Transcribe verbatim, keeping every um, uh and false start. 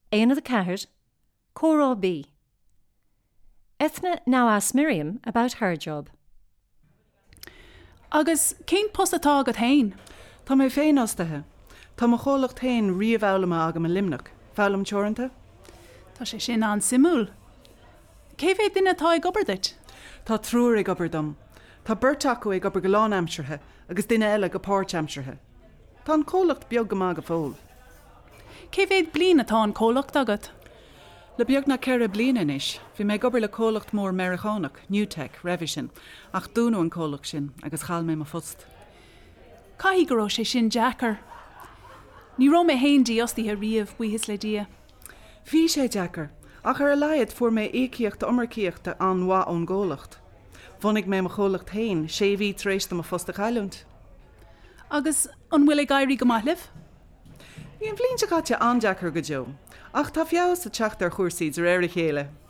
Éana the Cahard, Cora B. Ethna now asked Miriam about her job. Agus cén post atá agad hain? Tá mé féin ostathe. Tá mo cholacht hain riomhheilama agam an limnach. Fálam teoranta? Tá sé sin an simúl. Cé bhéh duine atá ag obair dit? Tá trúr ag obair dom. Tá burt acu ag obair go lán amsirthe agus duine eile go páirt amsirthe. Tá an cólacht beag go maga fól. Cé bhéh blin atá an cólacht agad? Le beag na ceire bliana inis, bhí mé gobar le cólacht mór Americánach, Newtech, Revision, ach dúnú an cólacht sin agus chail mé mo fust. Caithí go raibh sé sin Jackar. Ní raibh mé haon díostaithe riamh buíthas le dia. Bhí sé Jackar, ach ar a laiad fuair mé écíocht ommarcíochta an mha ón ggólacht. Bhunig mé mo chólacht hain, sé bhí tréiste mo fosta chailúnt. Agus an bhfuil ag gairí go maithliv? Bhí an bblionn se caite an Jackar go jo, ach tá fios a teach ar chuirsaí ar éir chéile.